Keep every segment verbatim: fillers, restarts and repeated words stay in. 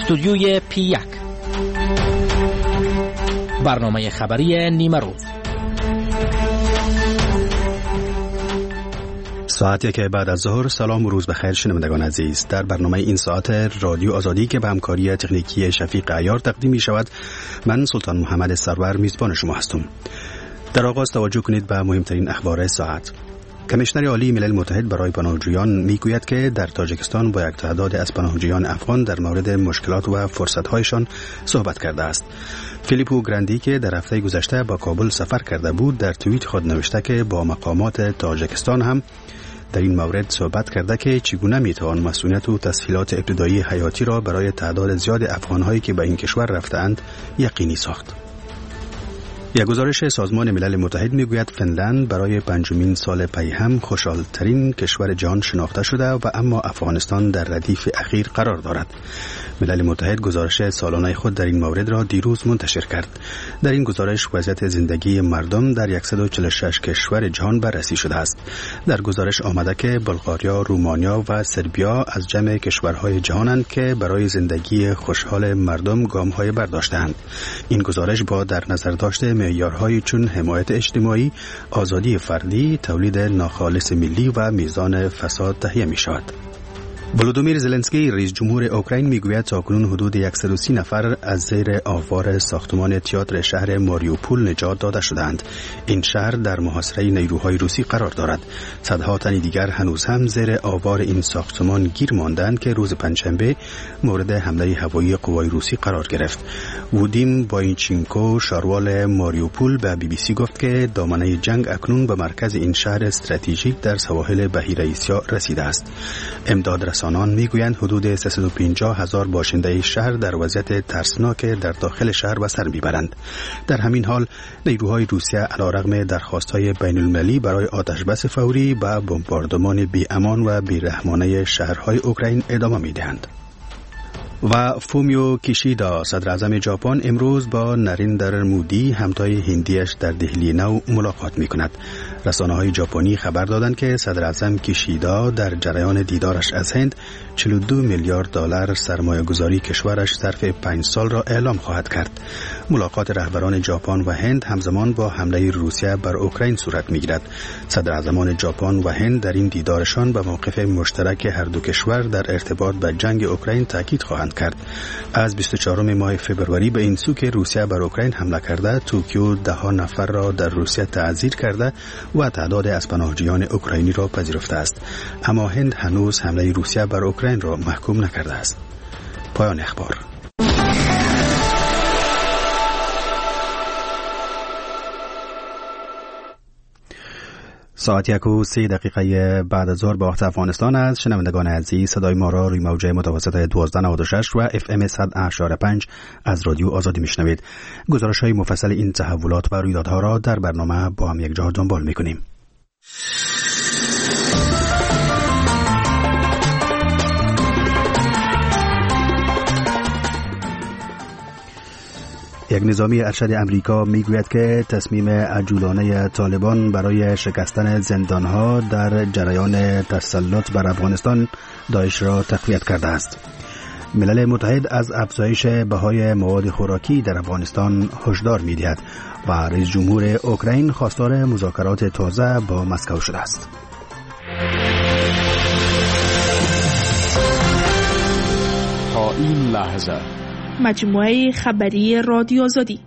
استودیوی پی یک، برنامه خبری نیمه روز. ساعتی که بعد از ظهر. سلام و روز بخیر شنوندگان عزیز. در برنامه این ساعت رادیو آزادی که به همکاری تکنیکی شفیق عیار تقدیم می شود، من سلطان محمد سرور میزبان شما هستم. در آغاز توجه کنید به مهمترین اخبار ساعت. کمیشنر عالی ملل متحد برای پناهجویان میگوید که در تاجیکستان با یک تعداد از پناهجویان افغان در مورد مشکلات و فرصت‌هایشان صحبت کرده است. فیلیپو گراندی که در هفته گذشته با کابل سفر کرده بود، در توییت خود نوشته که با مقامات تاجیکستان هم در این مورد صحبت کرده که چگونه میتوان مسئولیت و تسهیلات ابتدایی حیاتی را برای تعداد زیاد افغان‌هایی که به این کشور رفته‌اند یقینی ساخت. یک گزارش سازمان ملل متحد میگوید فنلند برای پنجمین سال پی هم خوشحالترین کشور جهان شناخته شده و اما افغانستان در ردیف اخیر قرار دارد. ملل متحد گزارش سالانه خود در این مورد را دیروز منتشر کرد. در این گزارش وضعیت زندگی مردم در صد و چهل و شش کشور جهان بررسی شده است. در گزارش آمده که بلغاریا، رومانیا و سربیا از جمع کشورهای جهانند که برای زندگی خوشحال مردم گام‌های برداشته‌اند. این گزارش با در نظر داشته معیارهای چون حمایت اجتماعی، آزادی فردی، تولید ناخالص ملی و میزان فساد تهیه می شود. ولودیمیر زلنسکی رئیس جمهور اوکراین میگوید تاکنون حدود صد و سی نفر از زیر آوار ساختمان تئاتر شهر ماریوپول نجات داده شدند. این شهر در محاصره نیروهای روسی قرار دارد. صدها تن دیگر هنوز هم زیر آوار این ساختمان گیر ماندند که روز پنجشنبه مورد حمله هوایی قوای روسی قرار گرفت. وودیم باینچینکو شاروال ماریوپول به بی بی سی گفت که دامنه جنگ اکنون به مرکز این شهر استراتژیک در سواحل بحیره آسیا رسیده است. امداد رسانان میگویند حدود سیصد و پنجاه هزار باشنده شهر در وضعیت ترسناک در داخل شهر به سر میبرند. در همین حال نیروهای روسیه علیرغم درخواست‌های بین‌المللی برای آتشبس فوری به بمباردمان بی‌امان و بی‌رحمانه شهرهای اوکراین ادامه میدهند. و فومیو کیشیدا صدر اعظم ژاپن امروز با نریندر مودی همتای هندیش در دهلی نو ملاقات می کند. رسانه های ژاپنی خبر دادند که صدر اعظم کیشیدا در جریان دیدارش از هند چهل و دو میلیارد دلار سرمایه گذاری کشورش ظرف پنج سال را اعلام خواهد کرد. ملاقات رهبران ژاپن و هند همزمان با حمله روسیه بر اوکراین صورت می گیرد. صدر اعظمان ژاپن و هند در این دیدارشان به موقف مشترک هر دو کشور در ارتباط به جنگ اوکراین تاکید خواهند کرد. از بیست و چهارم ماه فوریه به این سو که روسیه بر اوکراین حمله کرده، توکیو ده نفر را در روسیه تعزیر کرده و تعداد از پناهجویان اوکراینی را پذیرفته است. اما هند هنوز حمله روسیه بر اوکراین را محکوم نکرده است. پایان اخبار. ساعت یک و سی دقیقه بعد از ظهر به وقت افغانستان است. شنوندگان عزیز، صدای ما را روی موج متوسط دوازده نود و شش و اف ام صد و هشت و پنج از رادیو آزادی میشنوید. گزارش های مفصل این تحولات و رویدادها را در برنامه با هم یک جا دنبال میکنیم. یک نظامی ارشد امریکا میگوید که تصمیم عجولانه طالبان برای شکستن زندانها در جریان تسلط بر افغانستان داعش را تقویت کرده است. ملل متحد از افزایش بهای مواد خوراکی در افغانستان هشدار می‌دهد و رئیس جمهور اوکراین خواستار مذاکرات تازه با مسکو شده است. تا این لحظه مجموعه خبری رادیو آزادی.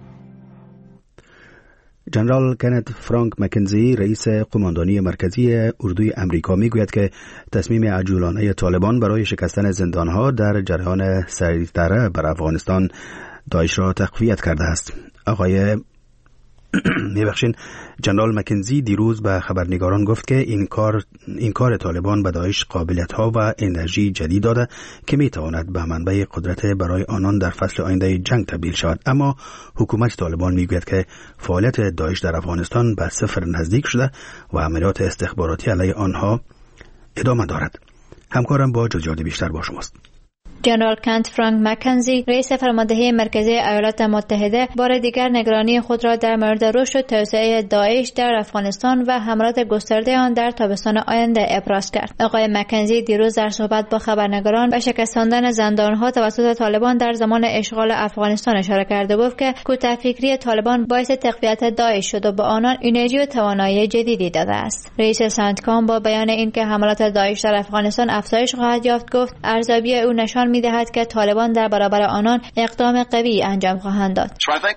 جنرال کنت فرانک مکنزی رئیس قماندانی مرکزی اردوی امریکا میگوید که تصمیم عجولانه طالبان برای شکستن زندانها در جریان سیطره بر افغانستان داعش را تقویت کرده است. آقای میبخشین جنرال مکنزی دیروز به خبرنگاران گفت که این کار این کار طالبان به داعش قابلیت‌ها و انرژی جدید داده که میتواند به منبع قدرت برای آنان در فصل آینده جنگ تبدیل شود. اما حکومت طالبان میگوید که فعالیت داعش در افغانستان به صفر نزدیک شده و عملیات استخباراتی علیه آنها ادامه دارد. همکارم با جزئیات بیشتر با شماست. جنرال کنت فرانک مکنزی، رئیس فرماندهی مرکزی ایالات متحده، بار دیگر نگرانی خود را در مورد رشد و توسعه داعش در افغانستان و حملات گسترده آن در تابستان آینده ابراز کرد. آقای مکنزی دیروز در صحبت با خبرنگاران به شکستاندن زندانها توسط طالبان در زمان اشغال افغانستان اشاره کرد و گفت که کوتاه‌فکری طالبان باعث تقویت داعش شد و به آنان انرژی و توانایی جدیدی داده است. رئیس سنتکام با بیان اینکه حملات داعش در افغانستان افزایش خواهد یافت گفت ارزیابی او نشان می‌دهد که طالبان در برابر آنان اقدام قوی انجام خواهند داد.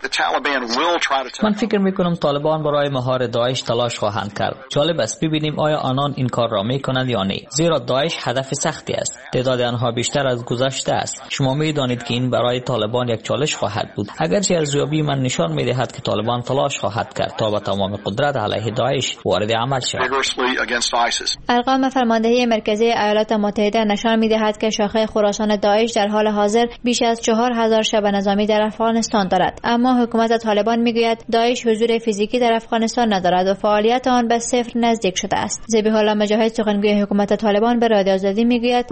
من فکر می‌کنم طالبان برای مهار داعش تلاش خواهند کرد. جالب است ببینیم آیا آنان این کار را می‌کنند یا نه. زیرا داعش هدف سختی است. تعداد آنها بیشتر از گذشته است. شما می‌دانید که این برای طالبان یک چالش خواهد بود. اگرچه ارزیابی من نشان می‌دهد که طالبان تلاش خواهد کرد تا با تمام قدرت علیه داعش وارد عمل شود. ارقام فرماندهی مرکزی ایالات متحده نشان می‌دهد که شاخه خراسان داعش در حال حاضر بیش از چهار هزار شب نظامی در افغانستان دارد، اما حکومت طالبان میگوید داعش حضور فیزیکی در افغانستان ندارد و فعالیت آن به صفر نزدیک شده است. ذبیح الله مجاهد، سخنگوی حکومت طالبان، به رادیو آزادی میگوید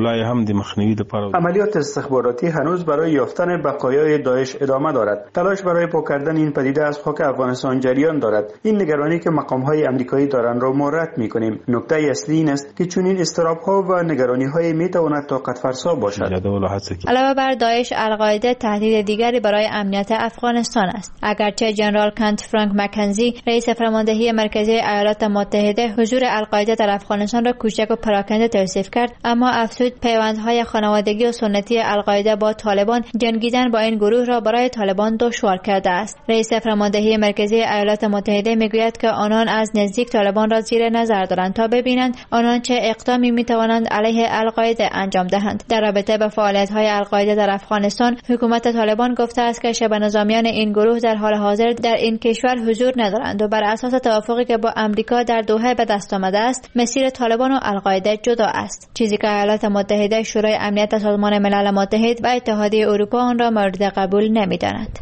عملیات استخباراتی هنوز برای یافتن بقایای داعش ادامه دارد. تلاش برای پاک کردن این پدیده از خاک افغانستان جریان دارد. این نگرانی که مقام‌های آمریکایی دارند را ما رد می‌کنیم. نکته اصلی این است که چنین اضطراب‌ها و نگرانی‌های می‌تواند طاقت فرسا باشد. علاوه بر داعش، القاعده تهدید دیگری برای امنیت افغانستان است. اگرچه جنرال کنت فرانک مکنزی، رئیس فرماندهی مرکزی ایالات متحده، حضور القاعده در افغانستان را کوچک و پراکنده توصیف کرد، اما افزود پیوندهای خانوادگی و سنتی القاعده با طالبان جنگیدن با این گروه را برای طالبان دشوار کرده است. رئیس فرماندهی مرکزی ایالات متحده میگوید که آنان از نزدیک طالبان را زیر نظر دارند تا ببینند آنان چه اقدامی میتوانند علیه القاعده انجام دهند. در رابطه با فعالیت‌های القاعده در افغانستان، حکومت طالبان گفته است که شبه نظامیان این گروه در حال حاضر در این کشور حضور ندارند و بر اساس توافقی که با امریکا در دوحه به دست آمده است، مسیر طالبان و القاعده جدا است، چیزی که ایالات متحده، شورای امنیت سازمان ملل متحد و اتحادیه اروپا آن را مورد قبول نمی‌داند.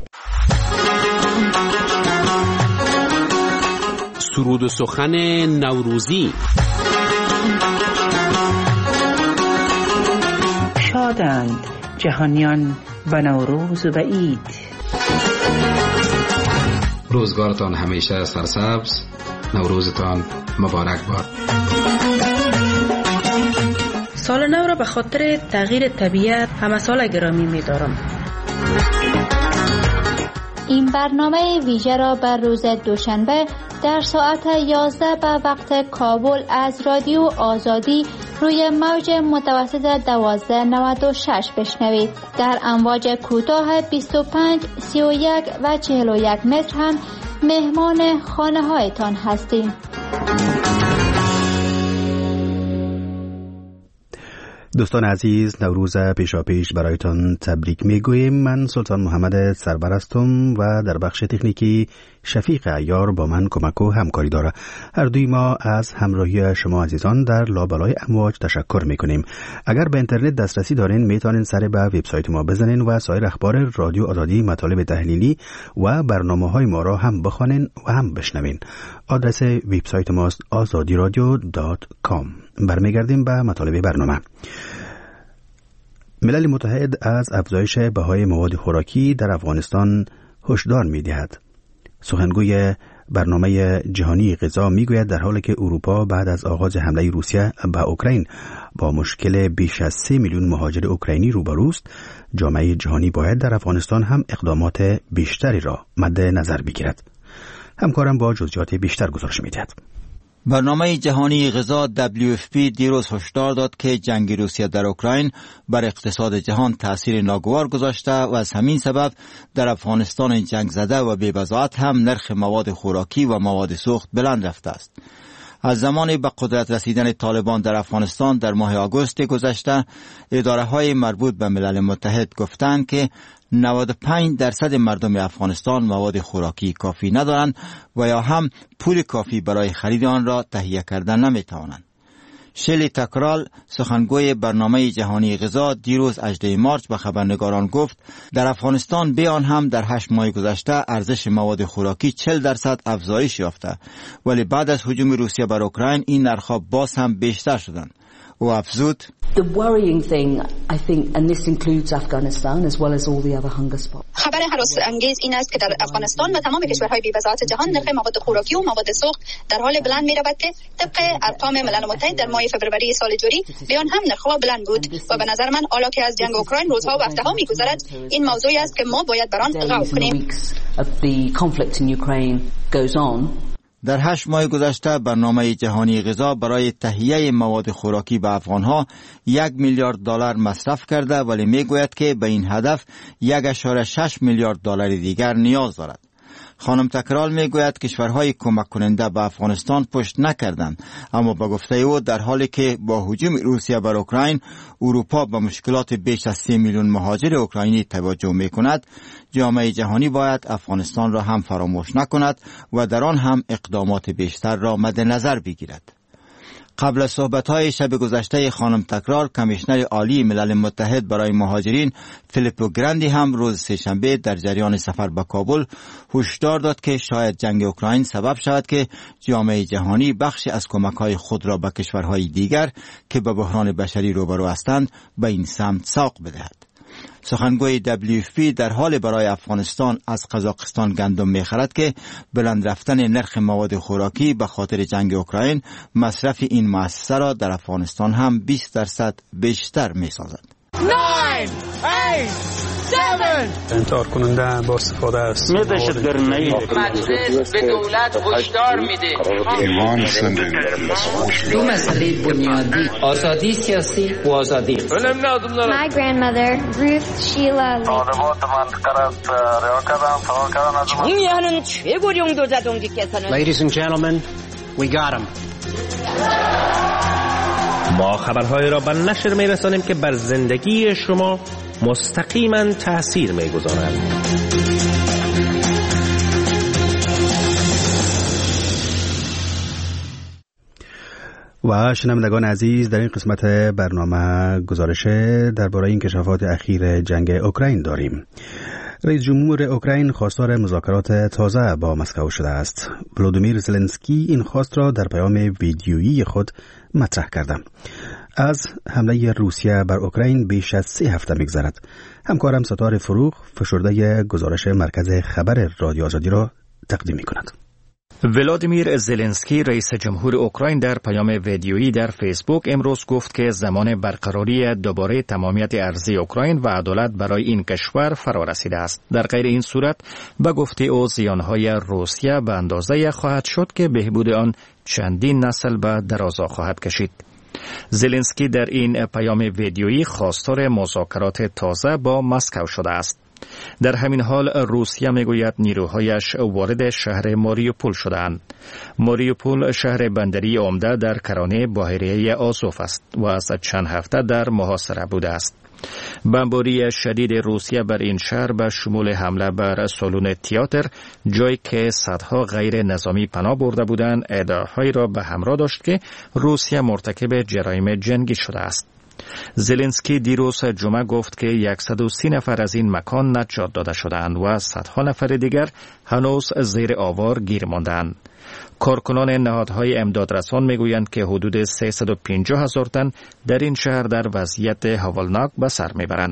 سرود و سخن نوروزی. شادند جهانیان و نوروز و عید. روزگارتان همیشه سرسبز، نوروزتان مبارک باد. سال نو را به خاطر تغییر طبیعت همه سال گرامی می دارم. این برنامه ویژه را بر روز دوشنبه در ساعت یازده به وقت کابل از رادیو آزادی روی موج متوسط دوازده نود و شش بشنوید. در امواج کوتاه بیست و پنج، سی و یک و چهل و یک متر هم مهمان خانه هایتان هستیم. دوستان عزیز، نوروز پیشاپیش برایتان تبریک میگوییم. من سلطان محمد سرور هستم و در بخش تکنیکی شفیق عیار با من کمک و همکاری داره. هر دوی ما از همراهی شما عزیزان در لابلای امواج تشکر میکنیم. اگر به اینترنت دسترسی دارین میتونین سر به وبسایت ما بزنین و سایر اخبار رادیو آزادی، مطالب تحلیلی و برنامه‌های ما را هم بخوانین و هم بشنوین. آدرس وبسایت ماست آزادی رادیو دات کام. برمیگردیم به مطالب برنامه. ملل متحد از افزایش بهای مواد خوراکی در افغانستان هشدار می‌دهد. سخنگوی برنامه جهانی غذا میگوید در حالی که اروپا بعد از آغاز حمله روسیه به اوکراین با مشکل بیش از سه میلیون مهاجر اوکراینی روبروست، جامعه جهانی باید در افغانستان هم اقدامات بیشتری را مد نظر بگیرد. همکارم با جزئیات بیشتر گزارش می‌دهد. برنامه جهانی غذا دبلیو اف پی دیروز هشدار داد که جنگ روسیه در اوکراین بر اقتصاد جهان تأثیر ناگوار گذاشته و از همین سبب در افغانستان جنگ زده و بی‌بضاعت هم نرخ مواد خوراکی و مواد سوخت بلند رفته است. از زمان به قدرت رسیدن طالبان در افغانستان در ماه آگوست گذشته، اداره‌های مربوط به ملل متحد گفتند که نود و پنج درصد مردم افغانستان مواد خوراکی کافی ندارند و یا هم پول کافی برای خرید آن را تهیه کردن نمی‌توانند. شلی تکرال، سخنگوی برنامه جهانی غذا، دیروز هجدهم مارس به خبرنگاران گفت در افغانستان به آن هم در هشت ماه گذشته ارزش مواد خوراکی چهل درصد افزایش یافته، ولی بعد از هجوم روسیه بر اوکراین این نرخ‌ها باز هم بیشتر شدند. و افزود The worrying thing, I think, and this includes Afghanistan as well as all the other hunger spots. خبر هراس انگیز این است که در افغانستان و تمام کشورهای بی‌وضاحت جهان نرخ مواد خوراکی و مواد سوخت در حال بلند می‌رود که طبق ارقام ملل متحد در ماه فوریه سال جاری بیان هم نرخ‌ها بلند بود و به نظر من حالا که از جنگ اوکراین روزها و هفته‌ها می‌گذرد این موضوعی است که ما باید بر آن غور کنیم. در هشت ماه گذشته برنامه جهانی غذا برای تهیه مواد خوراکی به افغانها یک میلیارد دلار مصرف کرده، ولی میگوید که به این هدف یک اشاره شش میلیارد دلار دیگر نیاز دارد. خانم تکرار میگوید کشورهای کمک کننده به افغانستان پشت نکردند، اما به گفته او در حالی که با هجوم روسیه بر اوکراین اروپا به مشکلات بیش از سه میلیون مهاجر اوکراینی توجه میکند، جامعه جهانی باید افغانستان را هم فراموش نکند و در آن هم اقدامات بیشتر را مد نظر بگیرد. قبل از صحبت‌های شب گذشته خانم تکرار، کمیشنر عالی ملل متحد برای مهاجرین فیلیپو گراندی هم روز سه‌شنبه در جریان سفر به کابل هشدار داد که شاید جنگ اوکراین سبب شود که جامعه جهانی بخشی از کمک‌های خود را به کشورهای دیگر که به بحران بشری روبرو هستند به این سمت ساق بدهد. سخنگوی دبلیو اف پی در حال برای افغانستان از قزاقستان گندم می‌خرد که بلند رفتن نرخ مواد خوراکی به خاطر جنگ اوکراین مصرف این مؤسسه را در افغانستان هم بیست درصد بیشتر می‌سازد. انتحار کننده با استفاده است. مجلس به دولت هشدار میده. دو مسئله بنیادی، آزادی سیاسی و آزادی. My grandmother, Ruth Sheila Lee. Ladies and gentlemen, we got him. ما خبرهای را به نشر می‌رسانیم که بر زندگی شما مستقیما تأثیر می‌گذارند. و شنوندگان عزیز، در این قسمت برنامه گزارش درباره انکشافات اخیر جنگ اوکراین داریم. رئیس جمهور اوکراین خواستار مذاکرات تازه با مسکو شده است. ولودیمیر زلنسکی این خواست را در پیام ویدیویی خود مطرح کرده. از حمله روسیه بر اوکراین بیش از سه هفته می‌گذرد. همکارم ستاره فروغ فشرده گزارش مرکز خبر رادیو آزادی را تقدیم می‌کند. ولادیمیر زلنسکی رئیس جمهور اوکراین در پیام ویدیویی در فیسبوک امروز گفت که زمان برقراری دوباره تمامیت ارضی اوکراین و عدالت برای این کشور فرا رسیده است. در غیر این صورت به گفته او زیانهای روسیه به اندازه خواهد شد که بهبود آن چندین نسل به درازا خواهد کشید. زلنسکی در این پیام ویدیویی خواستار مذاکرات تازه با مسکو شده است. در همین حال روسیه میگوید نیروهایش وارد شهر ماریوپول شدند. ماریوپول شهر بندری عمده در کرانه بحیره آزوف است و از چند هفته در محاصره بوده است. بمباری شدید روسیه بر این شهر به شمول حمله بر سالن تئاتر، جایی که صدها غیر نظامی پناه برده بودند، ادعاهایی را به همراه داشت که روسیه مرتکب جرایم جنگی شده است. زلنسکی دیروز جمعه گفت که صد و سی نفر از این مکان نجات داده شدند و صدها نفر دیگر هنوز زیر آوار گیر ماندند. کارکنان نهادهای امدادرسان میگویند که حدود سیصد و پنجاه هزار تن در این شهر در وضعیت هولناک به سر میبرند.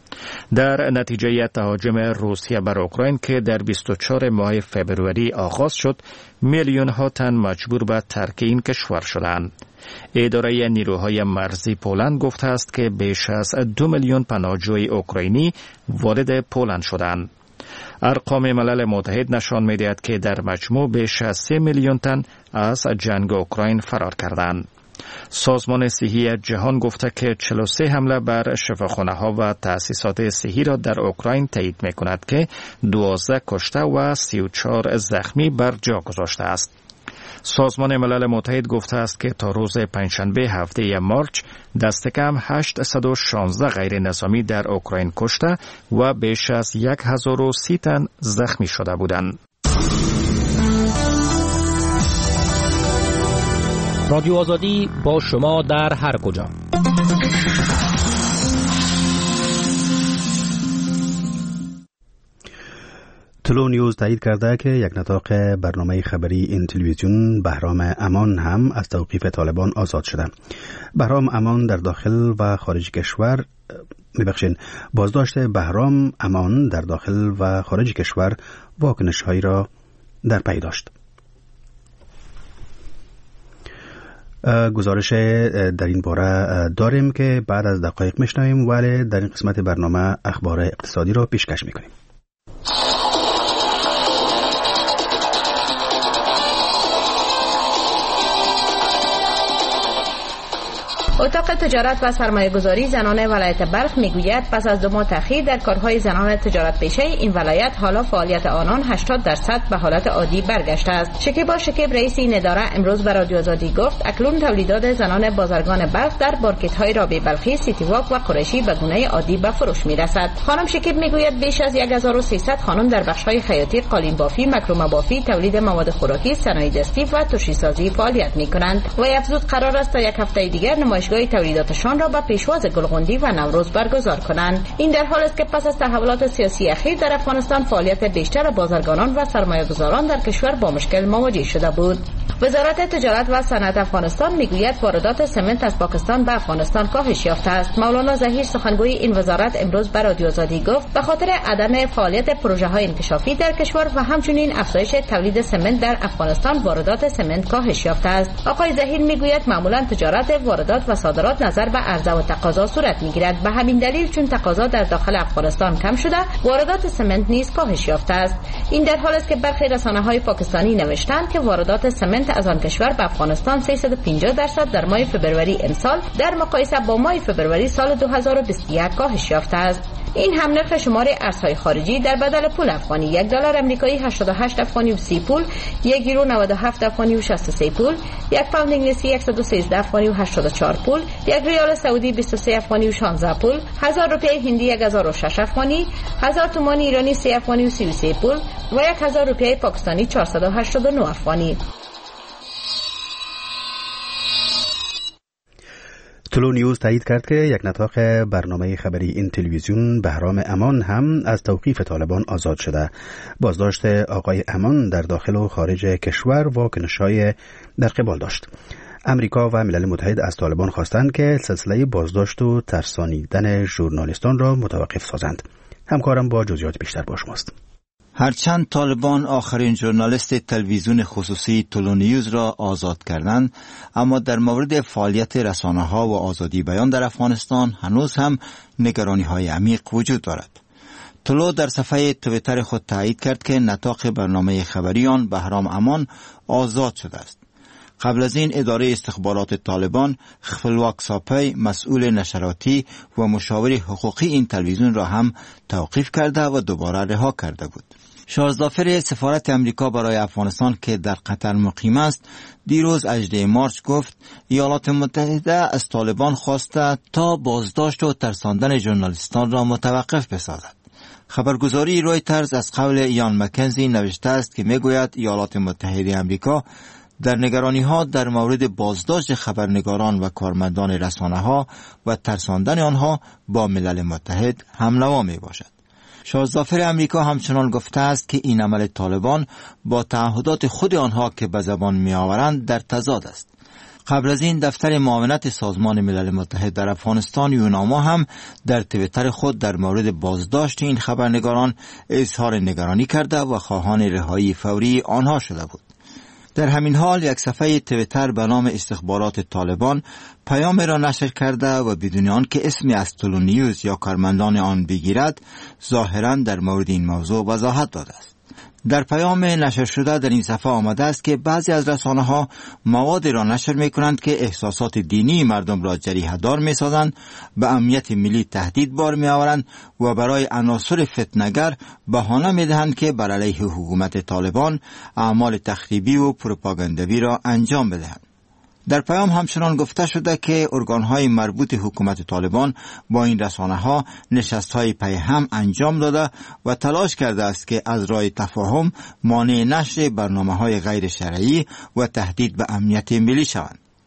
در نتیجه تهاجم روسیه بر اوکراین که در بیست و چهارم ماه فوریه آغاز شد، میلیون ها تن مجبور به ترک این کشور شدند. اداره نیروهای مرزی پولند گفته است که بیش از دو میلیون پناهجوی اوکراینی وارد پولند شدند. ارقام ملل متحد نشان می‌دهد که در مجموع بیش از سه میلیون تن از جنگ اوکراین فرار کردند. سازمان صحی جهان گفته که چهل و سه حمله بر شفاخانه‌ها و تأسیسات صحی را در اوکراین تایید می‌کند که دوازده کشته و سی و چهار زخمی بر جا گذاشته است. سازمان ملل متحد گفته است که تا روز پنجشنبه هفده مارچ دست کم هشتصد و شانزده غیر نظامی در اوکراین کشته و بیش از هزار و سی تن زخمی شده بودند. رادیو آزادی با شما در هر کجا. تلو نیوز تایید کرده که یک نطاق برنامه خبری این تلویزیون بهرام امان هم از توقیف طالبان آزاد شده. بهرام امان در داخل و خارج کشور میبخشین بازداشت بهرام امان در داخل و خارج کشور واکنش‌هایی را در پی داشت. گزارش در این باره داریم که بعد از دقایق میشنویم، ولی در این قسمت برنامه اخبار اقتصادی را پیشکش میکنیم. اتاق تجارت و سرمایه گذاری زنان ولایت بلخ میگوید پس از دو ماه تأخیر در کارهای زنان تجارت پیشه این ولایت حالا فعالیت آنان هشتاد درصد به حالت عادی برگشته است. شکیبا شکیب رئیس این اداره امروز به رادیو آزادی گفت اکنون تولیدات زنان بازرگان بلخ در مارکت‌های رابعه بلخی، سیتی واک و قریشی به گونه عادی به فروش میرسد. خانم شکیب میگوید بیش از هزار و سیصد خانم در بخش‌های خیاطی، قالین بافی، مکرمه بافی، تولید مواد خوراکی، صنایع دستی و ترشی‌سازی فعالیت می‌کنند و افزود قرار است تا یک هفته دیگر نمایشگاه تولیداتشان را به پیشواز گلغندی و نوروز برگزار کنند. این در حالی است که پس از تحولات سیاسی اخیر در افغانستان فعالیت بیشتر بازرگانان و سرمایه‌گذاران در کشور با مشکل مواجه شده بود. وزارت تجارت و صنعت افغانستان میگوید واردات سمنت از پاکستان به افغانستان کاهش یافته است. مولانا ظهیر سخنگوی این وزارت امروز به رادیو آزادی گفت به خاطر عدم فعالیت پروژه‌های انکشافی در کشور و همچنین افزایش تولید سمنت در افغانستان واردات سمنت کاهش یافته است. آقای ظهیر میگوید معمولا تجارت واردات و صادرات نظر به عرضه و تقاضا صورت میگیرد. به همین دلیل چون تقاضا در داخل افغانستان کم شده، واردات سمنت نیز کاهش یافته است. این در حالی است که برخی رسانه‌های پاکستانی نوشتند که واردات سمنت از آن کشور به افغانستان سیصد و پنجاه درصد در ماه فوریه امسال در مقایسه با ماه فوریه سال دو هزار و بیست و یک کاهش یافته است. این هم نرخ شمار ارزهای خارجی در بدل پول افغانی: یک دلار آمریکایی هشتاد و هشت افغانی و سی پول، یک یورو نود و هفت افغانی و شصت و سه پول، یک پوند انگلیسی صد و سیزده افغانی و هشتاد و چهار پول، یک ریال سعودی بیست و سه افغانی و شانزده پول، هزار روپیه هندی یک هزار و شش افغانی، هزار تومان ایرانی سه افغانی و سی و سه پول و یک هزار روپیه پاکستانی چهارصد و هشتاد و نه افغانی. تلو نیوز تایید کرد که یک نطاق برنامه خبری این تلویزیون بهرام امان هم از توقیف طالبان آزاد شده. بازداشت آقای امان در داخل و خارج کشور واکنش‌های در قبال داشت. امریکا و ملل متحد از طالبان خواستند که سلسله بازداشت و ترسانیدن ژورنالیستان را متوقف سازند. همکارم با جزئیات بیشتر با شماست. هرچند طالبان آخرین ژورنالیست تلویزیون خصوصی تلو نیوز را آزاد کردند، اما در مورد فعالیت رسانه‌ها و آزادی بیان در افغانستان هنوز هم نگرانی‌های عمیق وجود دارد. تلو در صفحه توییتر خود تایید کرد که نطاق برنامه خبری آن بهرام امان آزاد شده است. قبل از این اداره استخبارات طالبان خپلواک ساپی مسئول نشراتی و مشاور حقوقی این تلویزیون را هم توقیف کرده و دوباره رها کرده بود. شازدافر سفارت امریکا برای افغانستان که در قطر مقیم است دیروز هجدهم مارس گفت ایالات متحده از طالبان خواسته تا بازداشت و ترساندن ژورنالیستان را متوقف بسازد. خبرگزاری رویترز از قول یان مکنزی نوشته است که میگوید ایالات متحده امریکا در نگرانی‌ها در مورد بازداشت خبرنگاران و کارمندان رسانه‌ها و ترساندن آنها با ملل متحد همنوا میباشد. شازدافر امریکا همچنان گفته است که این عمل طالبان با تعهدات خود آنها که به زبان می‌آورند در تضاد است. قبل از این دفتر معاونت سازمان ملل متحد در افغانستان یوناما هم در توییتر خود در مورد بازداشت این خبرنگاران اظهار نگرانی کرده و خواهان رهایی فوری آنها شده بود. در همین حال یک صفحه توییتر به نام استخبارات طالبان پیام را نشر کرده و بدون آن که اسمی از تلو نیوز یا کارمندان آن بگیرد ظاهراً در مورد این موضوع وضاحت داده است. در پیام نشر شده در این صفحه آمده است که بعضی از رسانه‌ها مواد را نشر می‌کنند که احساسات دینی مردم را جریحه‌دار می‌سازند، به امنیت ملی تهدید بار می‌آورند و برای عناصر فتنه‌گر بهانه می‌دهند که بر علیه حکومت طالبان اعمال تخریبی و پروپاگاندوی را انجام بدهند. در پیام همچنان گفته شده که ارگان‌های مربوط حکومت طالبان با این رسانه‌ها نشست‌های پی هم انجام داده و تلاش کرده است که از راه تفاهم مانع نشر برنامه‌های غیر شرعی و تهدید به امنیت ملی شوند.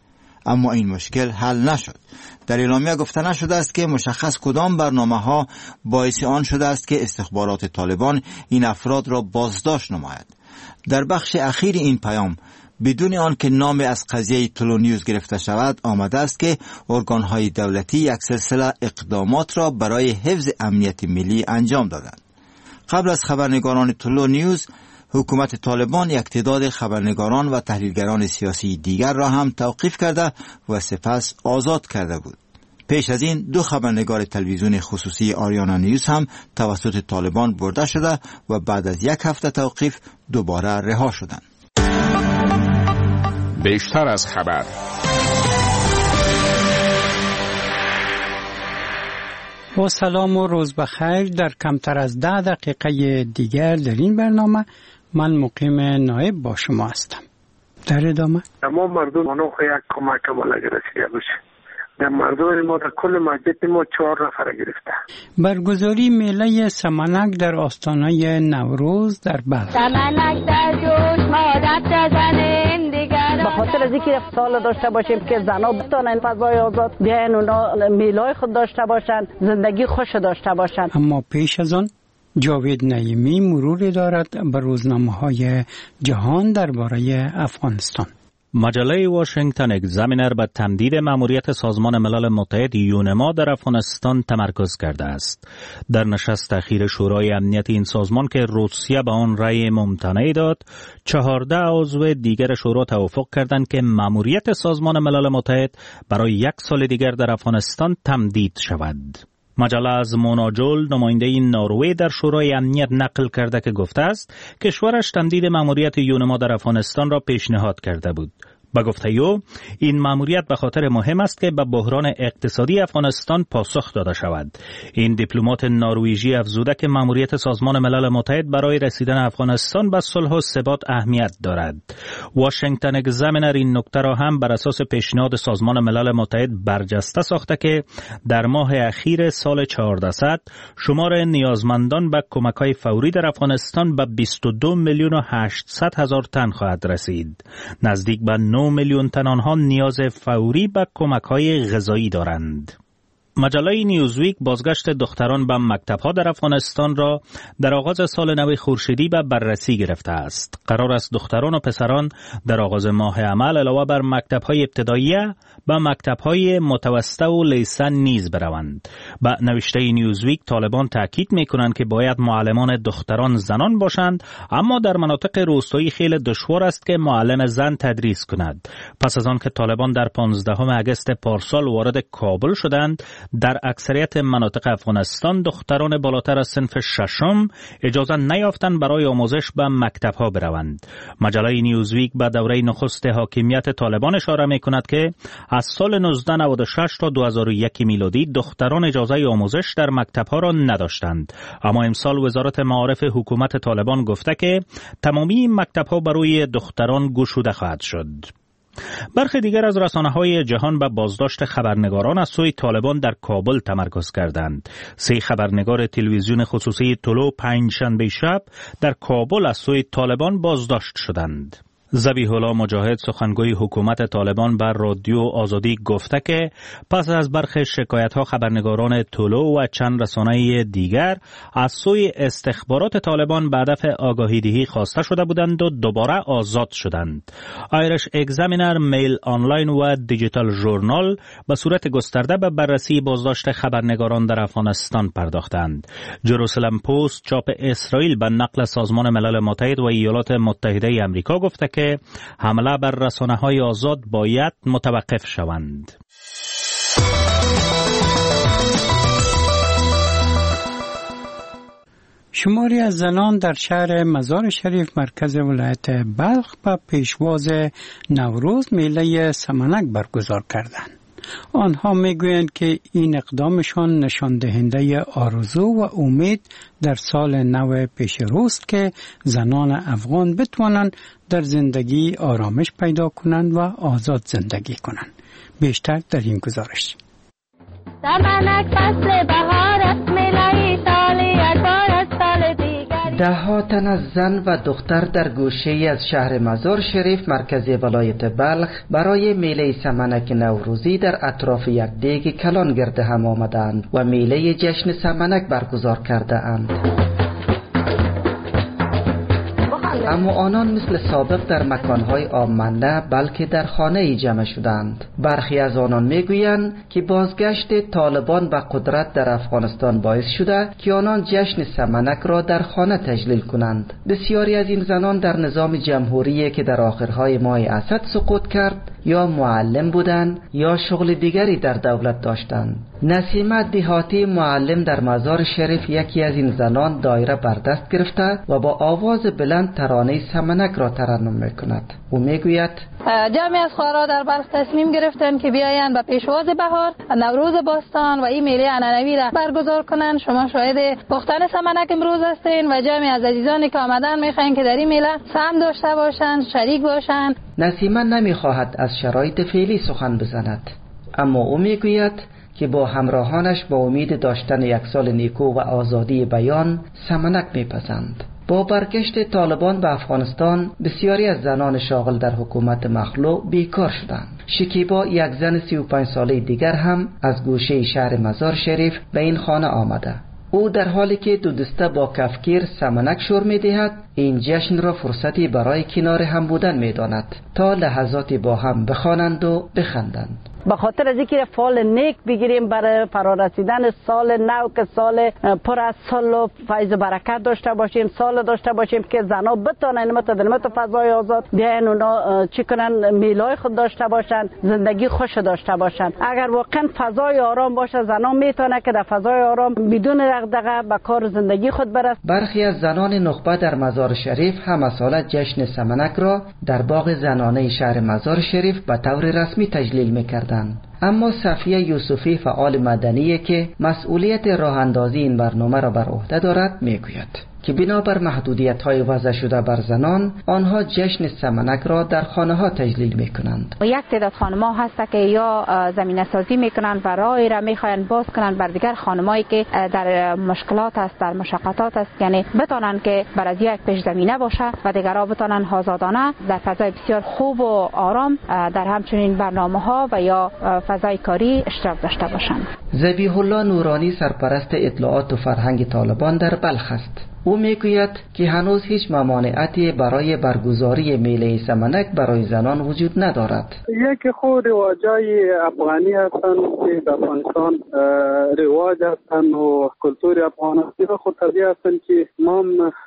اما این مشکل حل نشد. در اعلامیه گفته نشده است که مشخص کدام برنامه ها باعث آن شده است که استخبارات طالبان این افراد را بازداشت نماید. در بخش اخیر این پیام بدون آن که نام از قضیه طلو نیوز گرفته شود آمده است که ارگان‌های دولتی یک سلسله اقدامات را برای حفظ امنیت ملی انجام دادند. قبل از خبرنگاران طلو نیوز، حکومت طالبان یک تعداد خبرنگاران و تحلیلگران سیاسی دیگر را هم توقیف کرده و سپس آزاد کرده بود. پیش از این دو خبرنگار تلویزیون خصوصی آریانا نیوز هم توسط طالبان برده شده و بعد از یک هفته توقیف دوباره رها شدند. بیشتر از خبر. با سلام و روز بخیر. در کمتر از ده دقیقه دیگر در این برنامه من مقیم نایب با شما هستم. در ادامه تمام مردم منو یک کمک بالا گرفته باشه. در مردم ما در کل مسجد ما چهار نفر گرفته. برگزاری میله سمنک در آستانه نوروز در بلخ. سمنک در جوش مادت بزنیم دیگر. به خاطر از اینکه سال داشته باشیم که زنا بتونن فضای آزاد بیاین اونا میلای خود داشته باشن، زندگی خوش داشته باشن. اما پیش از آن جاوید نعیمی مروری دارد بر روزنامه‌های جهان درباره افغانستان. مجله واشنگتن اگزامینر به تمدید مأموریت سازمان ملل متحد یونما در افغانستان تمرکز کرده است. در نشست اخیر شورای امنیت این سازمان که روسیه به آن رأی ممتنع داد، چهارده عضو دیگر شورا توافق کردند که مأموریت سازمان ملل متحد برای یک سال دیگر در افغانستان تمدید شود. مجله از مونا جول نماینده نروژ در شورای امنیت نقل کرده که گفته است کشورش تمدید مأموریت یونما در افغانستان را پیشنهاد کرده بود. با گفته او این مأموریت به خاطر مهم است که به بحران اقتصادی افغانستان پاسخ داده شود. این دیپلمات نروژی افزوده که مأموریت سازمان ملل متحد برای رسیدن افغانستان به صلح و ثبات اهمیت دارد. واشنگتن اگزامینر این نکته را هم بر اساس پیشنهاد سازمان ملل متحد برجسته ساخته که در ماه اخیر سال چهاردهصد شمار نیازمندان به کمک‌های فوری در افغانستان به بیست و دو میلیون و هشتصد هزار تن خواهد رسید. نزدیک به نه میلیون تن آنها نیاز فوری به کمک‌های غذایی دارند. مجله نیوزویک بازگشت دختران به مکتب‌ها در افغانستان را در آغاز سال نو خورشیدی به بررسی گرفته است. قرار است دختران و پسران در آغاز ماه عمل علاوه بر مکتب‌های ابتداییه به مکتب‌های متوسطه و لیسن نیز بروند. با نوشته نیوزویک طالبان تاکید می‌کنند که باید معلمان دختران زنان باشند، اما در مناطق روستایی خیلی دشوار است که معلم زن تدریس کند. پس از آن که طالبان در پانزدهم اگست پارسال وارد کابل شدند، در اکثریت مناطق افغانستان دختران بالاتر از صنف ششم اجازه نیافتند برای آموزش به مکتب‌ها بروند. مجله نیوزویک به دوره نخست حاکمیت طالبان اشاره می‌کند که از سال نوزده نود و شش تا دو هزار و یک میلادی دختران اجازه آموزش در مکتب‌ها را نداشتند، اما امسال وزارت معارف حکومت طالبان گفته که تمامی مکتب‌ها برای دختران گشوده خواهد شد. برخی دیگر از رسانه‌های جهان به بازداشت خبرنگاران از سوی طالبان در کابل تمرکز کردند. سه خبرنگار تلویزیون خصوصی طلوع پنجشنبه شب در کابل از سوی طالبان بازداشت شدند. ذبیح الله مجاهد سخنگوی حکومت طالبان بر رادیو آزادی گفته که پس از برخی شکایت‌ها خبرنگاران طلوع و چند رسانه دیگر از سوی استخبارات طالبان به هدف آگاهی دهی خواسته شده بودند و دوباره آزاد شدند. آیرش اگزامینر، میل آنلاین و دیجیتال ژورنال به صورت گسترده به بررسی بازداشت خبرنگاران در افغانستان پرداختند. جروسلم پست چاپ اسرائیل به نقل سازمان ملل متحد و ایالات متحده آمریکا گفته که حمله بر رسانه‌های آزاد باید متوقف شوند. شماری از زنان در شهر مزار شریف مرکز ولایت بلخ به پیشواز نوروز میله سمنک برگزار کردند. آنها میگویند که این اقدامشان نشان دهنده آرزو و امید در سال نو پیش روست که زنان افغان بتوانند در زندگی آرامش پیدا کنند و آزاد زندگی کنند. بیشتر در این گزارش. سمنک فصل بهار است، میله سال یک بار است، سال دیگری ده ها تن از زن و دختر در گوشه‌ای از شهر مزار شریف مرکز ولایت بلخ برای میله سمنک نوروزی در اطراف یک دیگ کلان گرد هم آمدند و میله جشن سمنک برگزار کرده اند. اما آنان مثل سابق در مکانهای عامه نه بلکه در خانه جمع شدند. برخی از آنان میگویند که بازگشت طالبان به قدرت در افغانستان باعث شده که آنان جشن سمنک را در خانه تجلیل کنند. بسیاری از این زنان در نظام جمهوری که در آخرهای ماه اسد سقوط کرد یا معلم بودند یا شغل دیگری در دولت داشتند. نسیمه دهاتی معلم در مزار شریف یکی از این زنان دایره بر دست گرفته و با آواز بلند ترانه سمنک را ترنم میکند. او میگوید جمعی از خواهرها در بلخ تصمیم گرفتند که بیایند به پیشواز بهار نوروز باستان و این میله عنعنوی را برگزار کنند. شما شاهد پختن سمنک امروز هستین و جمعی از عزیزانی که آمدن میخواین که در این میله سهم داشته باشند، شریک باشند. نسیمه نمیخواهد از شرایط فعلی سخن بزند، اما او میگوید که با همراهانش با امید داشتن یک سال نیکو و آزادی بیان سمنک میپزند. با برگشت طالبان به افغانستان بسیاری از زنان شاغل در حکومت مخلوع بیکار شدند. شکیبا یک زن سی و پنج ساله دیگر هم از گوشه شهر مزار شریف به این خانه آمده. او در حالی که دو دسته با کفگیر سمنک شور می دهد این جشن را فرصتی برای کنار هم بودن می داند تا لحظاتی با هم بخوانند و بخندند. به خاطر از اینکه فال نیک بگیریم برای فرارسیدن سال نو که سال پر از سال و فیض و برکت داشته باشیم، سال داشته باشیم که زنا بتونن متدلمت فضای آزاد بیاین اونا چی کنن میلای خود داشته باشن، زندگی خوش داشته باشن. اگر واقعا فضای آرام باشه زنا میتونه که در فضای آرام بدون دغدغه به کار زندگی خود برسه. برخی از زنان نخبه در مزار شریف هم سال جشن سمنک را در باغ زنانه شهر مزار شریف به طور رسمی تجلیل میکردند. اما صفیه یوسفی فعال مدنی که مسئولیت راه اندازی این برنامه را بر عهده دارد میگوید که بنابر محدودیت‌های وضع شده بر زنان آنها جشن سمنک را در خانه‌ها تجلیل می‌کنند. و یک تعداد خانم‌ها هست که یا زمینه سازی می‌کنند و راهی را می‌خواهند باز کنند بر دیگر خانمایی که در مشکلات است، در مشقات است، یعنی بتونن که بر از یک پیش زمینه باشه و دیگرها بتونن آزادانه در فضای بسیار خوب و آرام در همچنین برنامه‌ها و یا فضای کاری اشتراک داشته باشند. ذبیح الله نورانی سرپرست اطلاعات و فرهنگ طالبان در بلخ است. او میگوید که هنوز هیچ ممانعتی برای برگزاری میله سمنک برای زنان وجود ندارد. یک خود رواجای افغانی هستند که در افغانستان رواج هستند و کلتور افغانستان را خود طبیعی هستند که ما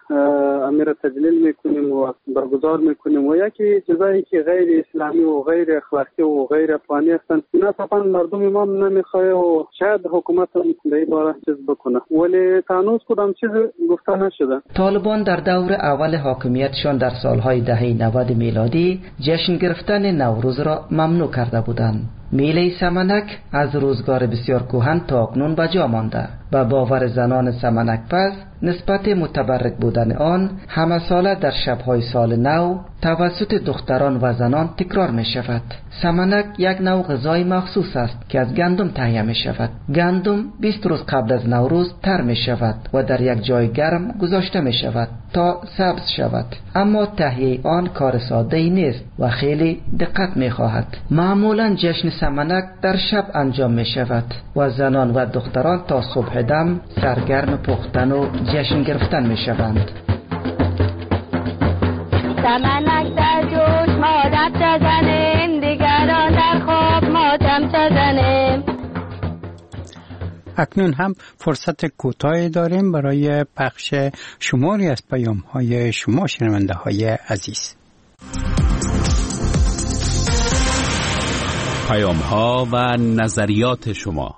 امیر تجلیل میکنیم و برگزار میکنیم و یکی چیزایی که غیر اسلامی و غیر اخلاقی و غیر افغانی هستند اینا طبعا مردم ما نمیخواه و شاید حکومت هم در این باره چیز بکنه ولی هنوز کدام چیز گفته نشده. طالبان در دور اول حاکمیتشان در سالهای دهه نود میلادی جشن گرفتن نوروز را ممنوع کرده بودند. میله سمنک از روزگار بسیار کهن تا اکنون به جا مانده و باور زنان سمنک پز نسبت متبرک بودن آن همه ساله در شبهای سال نو توسط دختران و زنان تکرار می شود. سمنک یک نوع غذای مخصوص است که از گندم تهیه می شود. گندم بیست روز قبل از نوروز تر می شود و در یک جای گرم گذاشته می شود تا سبز شود. اما تهیه آن کار ساده ای نیست و خیلی دقت می خواهد. معمولا جشن سمنک در شب انجام می شود و زنان و دختران تا صبح دم سرگرم پختن و جشن گرفتن می شوند. سمنک در جوش ما دست بزنیم دیگران در خواب ماتم بزنیم. اکنون هم فرصت کوتاهی داریم برای پخش شماری از پیام های شما شنونده های عزیز. پیام ها و نظریات شما.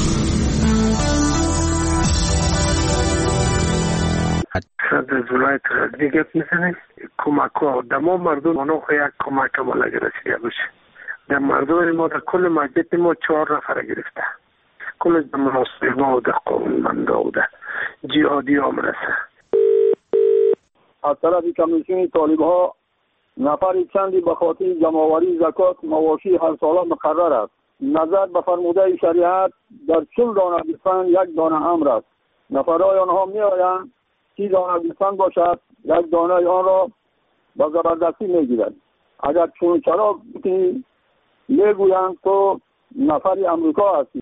از ولایت غزنی گپ میزنه کمک ها دما مردم منو خو یک کمک بالا گرسیده باشه. در مردم ما در کل مجلس ما چهار نفر گرفته کل در مناسب ما و در قانونمندا و در جهادی ها مرسه. از طرف کمیسیون طالب ها نفر چندی به خاطر جمعآوری زکات مواشی هر ساله مقرر است. نظر به فرموده شریعت در چل دانه بفن یک دانه امر است. نفرهای آنها می آیند سی دانه گوسفند باشد، یک دانه آن را با زبردستی میگیرد. اگر چون چرا بکنی میگویند تو نفر امریکا هستی.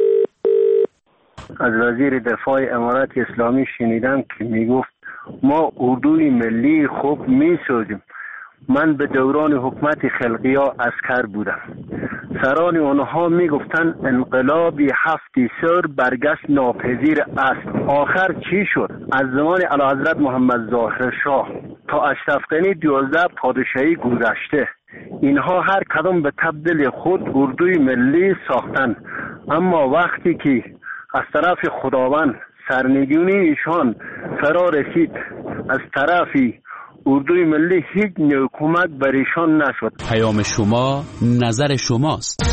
از وزیر دفاع امارات اسلامی شنیدم که میگفت ما اردوی ملی خوب میسازیم. من به دوران حکومت خلقیا عسکر بودم. سران اونها میگفتن انقلابی هفتی سر برگشت ناپذیر است. آخر چی شد؟ از زمان اعلیحضرت محمد ظاهر شاه تا اشرف غنی دوازده پادشاهی گذشته، اینها هر کدام به تبدیل خود اردوی ملی ساختن، اما وقتی که از طرف خداوند سرنگونی ایشان فرا رسید، از طرفی اردوی ملی هیچ نوع کمک بر ایشان نشد. پیام شما نظر شماست.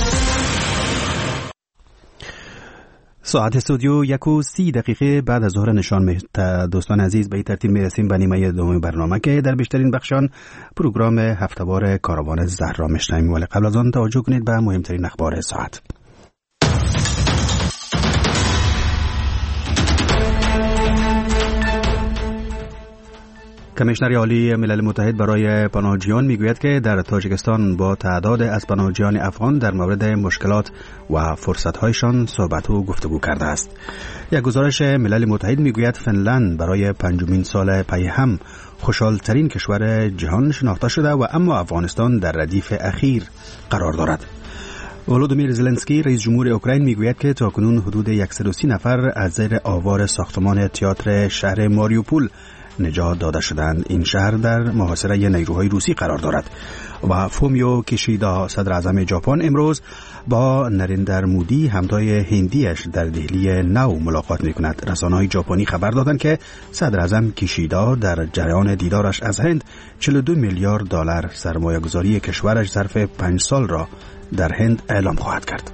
ساعت استودیو یک و سی دقیقه بعد از ظهر نشان می دوستان عزیز به این ترتیب میرسیم به نیمه دوم برنامه که در بیشترین بخشان پروگرام هفته‌وار کاروان زهر را میشنویم، ولی قبل از آن توجه کنید به مهمترین اخبار ساعت. کمیشنر عالی ملل متحد برای پناهجویان میگوید که در تاجیکستان با تعداد از پناهجویان افغان در مورد مشکلات و فرصت‌هایشان صحبت و گفتگو کرده است. یک گزارش ملل متحد میگوید فنلند برای پنجمین سال پی هم خوشحال‌ترین کشور جهان شناخته شده و اما افغانستان در ردیف اخیر قرار دارد. ولودیمیر زلنسکی رئیس جمهور اوکراین میگوید که تاکنون حدود صد و سی نفر از زیر آوار ساختمان تئاتر شهر ماریوپول نجات داده شدند. این شهر در محاصره نیروهای روسی قرار دارد. و فومیو کیشیدا صدر اعظم ژاپن امروز با نریندر مودی همتای هندیش در دهلی نو ملاقات میکند. رسانه‌های ژاپنی خبر دادند که صدر اعظم کیشیدا در جریان دیدارش از هند چهل و دو میلیارد دلار سرمایه گذاری کشورش ظرف پنج سال را در هند اعلام خواهد کرد.